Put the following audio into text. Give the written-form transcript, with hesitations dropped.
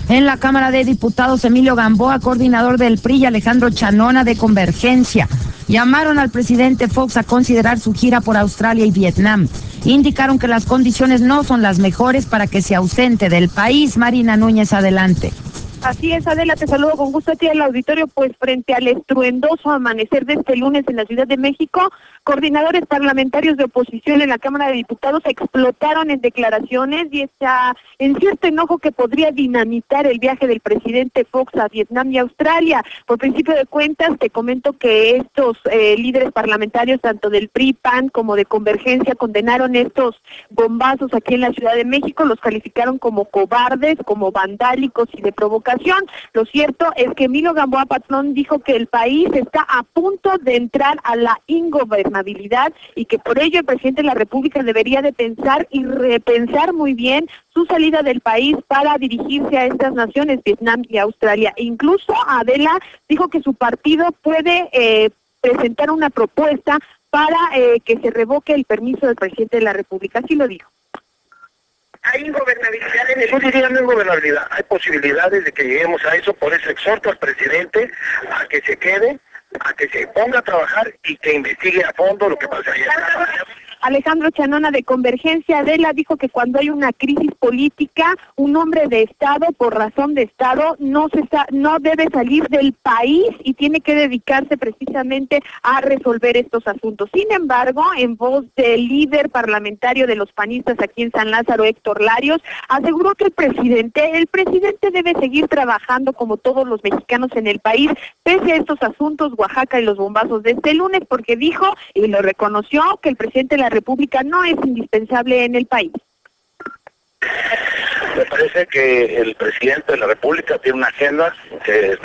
En la Cámara de Diputados, Emilio Gamboa, coordinador del PRI, y Alejandro Chanona, de Convergencia, llamaron al presidente Fox a considerar su gira por Australia y Vietnam. Indicaron que las condiciones no son las mejores para que se ausente del país. Marina Núñez, adelante. Así es, Adela, te saludo con gusto a ti al auditorio. Pues frente al estruendoso amanecer de este lunes en la Ciudad de México, coordinadores parlamentarios de oposición en la Cámara de Diputados explotaron en declaraciones y está en cierto enojo que podría dinamitar el viaje del presidente Fox a Vietnam y Australia. Por principio de cuentas, te comento que estos líderes parlamentarios, tanto del PRI, PAN como de Convergencia, condenaron estos bombazos aquí en la Ciudad de México, los calificaron como cobardes, como vandálicos y de provocación. Lo cierto es que Emilio Gamboa Patrón dijo que el país está a punto de entrar a la ingobernabilidad y que por ello el presidente de la República debería de pensar y repensar muy bien su salida del país para dirigirse a estas naciones, Vietnam y Australia. E incluso Adela dijo que su partido puede presentar una propuesta para que se revoque el permiso del presidente de la República. Así lo dijo. Hay ingobernabilidad en eso, diría no ingobernabilidad, hay posibilidades de que lleguemos a eso, por eso exhorto al presidente a que se quede, a que se ponga a trabajar y que investigue a fondo lo que pasa allá. Alejandro Chanona, de Convergencia, Adela, dijo que cuando hay una crisis política, un hombre de Estado, por razón de Estado, no debe salir del país y tiene que dedicarse precisamente a resolver estos asuntos. Sin embargo, en voz del líder parlamentario de los panistas aquí en San Lázaro, Héctor Larios, aseguró que el presidente debe seguir trabajando como todos los mexicanos en el país, pese a estos asuntos, Oaxaca y los bombazos de este lunes, porque dijo, y lo reconoció, que el presidente de la República no es indispensable en el país. Me parece que el presidente de la República tiene una agenda que